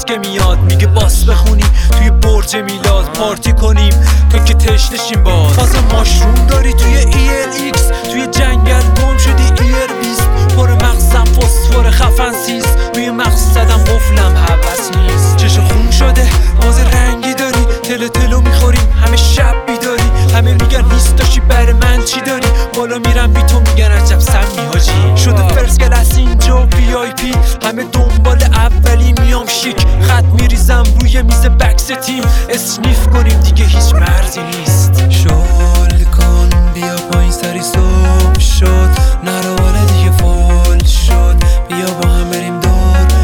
که میاد میگه باس بخونی توی برج میلاد پارتی کنیم تا که تشنشیم باز. فاز ماشروم داری توی ELX، توی جنگل گم شدی ER20. پر مغزم فسفر خفن سیست، روی مقصدم قفلم حوث نیست. چشم خون شده باز رنگی داری، تلو میخوریم همه شب بیداری. همه میگن نیست داشتی بر من چی داری، بالا میرم بی تو میگن عجب سمی حاجی. شده فرست کلاس اینجا VIP، همه دنبال اولی میام شیک. خط میریزم روی میز بکس تیم، اسنیف کنیم دیگه هیچ مرزی نیست. شل کن بیا پایین سری صبح شد، نرو بالا دیگه فال شد، بیا با هم بریم دور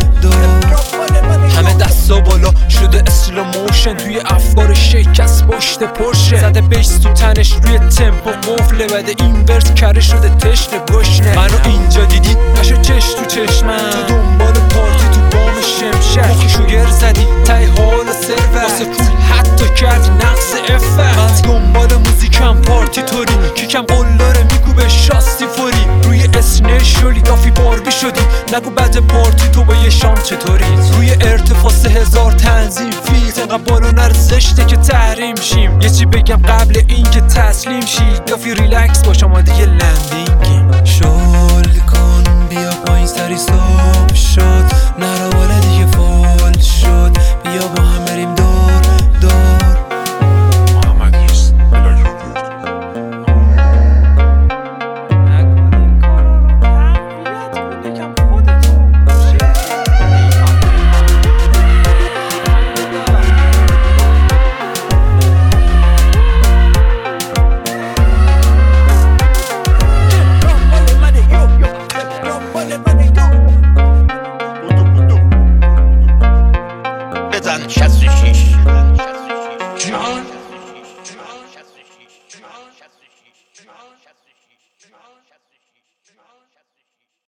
همه دستا بالا شده اسلو موشن، توی افکار شکست پشت پرشه. زده بیس تو تنش روی تمپو قفله، بده این ورس کره شده تشنه گشنه. منو اینجا دیدی نشو چش تو چشمم، تو دنبال پارتی تو بام شمشک. مخی شوگر زدی تای حال سرور، واسه پول حتی کردی نقص افر. من دنبال موزیکم پارتی توری، کیکم قلاره میکوبه شاستی فوری. روی اسنه شلی دافی باربی شدی، نگو بعد پارتی تو با یه شام چطوری. روی ارتفاع 3000 تنظیم فیلت، انقدر بالا نر زشته که تحریم شیم. یه چی بگم قبل این که تسلیم شی، دافی ریلکس باش ما دیگه لندینگیم. شل کن بیا پایین سری صبح شد، نرو